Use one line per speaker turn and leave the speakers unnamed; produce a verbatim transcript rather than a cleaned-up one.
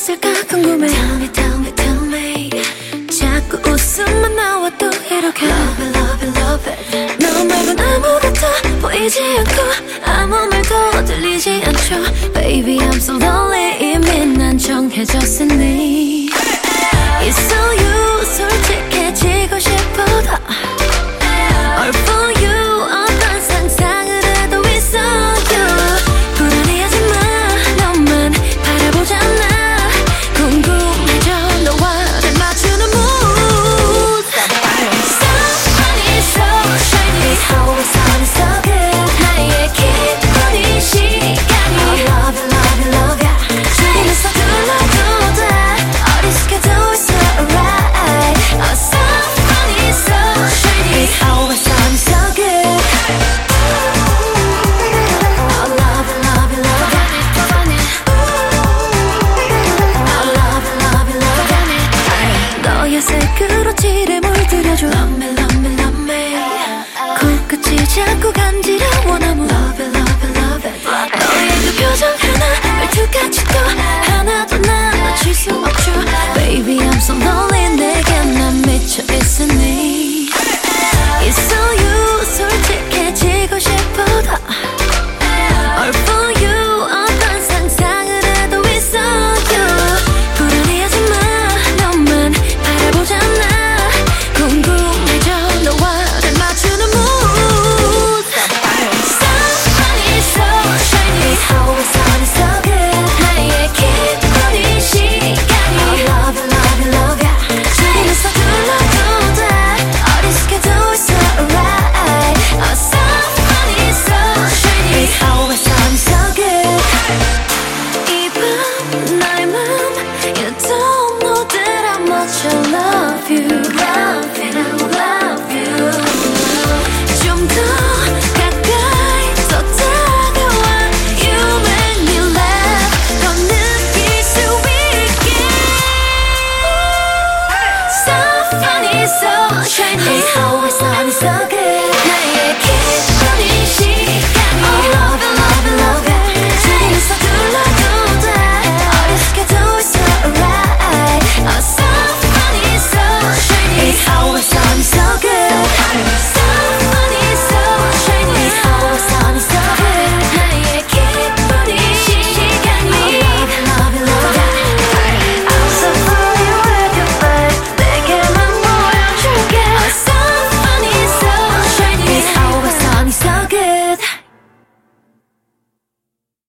있을까 궁금해. Tell me, tell me, tell me. 자꾸 웃음만 나와도 이렇게 Love it, love it, love it. 너 말곤 아무것도 보이지 않고 아무 말도 들리지 않죠. Baby I'm so lonely. 이미 난 정해졌으니 It's all you. 솔직해지고 싶어도 All for you. 어떤 상상을 해도 It's all you. 불안해하지 마. 너만 바라보잖아. 궁금해져 너와 날 맞추는 mood. So funny, so shiny. Always on so good. 나의 기분이 시간이 I love it, love it, love it. 주변에서 둘러도 돼. 어리숙해도 it's alright. Oh so funny, so shiny. Always on so good. I love it, love it, love it. I love it, love it, love it. 너의 색으로 칠에 물들여줘. Love me, love me, love me. 코끝이 자꾸 간지러워 너무 Love it, love it, love it. 너의 그 표정 하나 말투까지 또 하나도 난 놓칠 수 없죠. Baby I'm so lonely. 내게 난 미쳐 있으니 It's all you. 솔직해지고 싶어도 All for you. 어떤 상상을 해도 It's all you. 불안해하지 마. 너만 바라보잖아. 궁금해져 너와 날 맞추는 mood. So funny, so shiny. Always on so good. 나의 기분이 시간이 I love it, love it, love it. 주변에서 둘러도 돼. 어리숙해도 it's alright. Oh so funny, so shiny. Always on so good. 이 밤 나의 맘 You don't know that how much I love you. Love you, love you. 좀 더 가까이 더 다가와. You make me laugh. 더 느낄 수 있게. So funny, so shiny. Always on so good.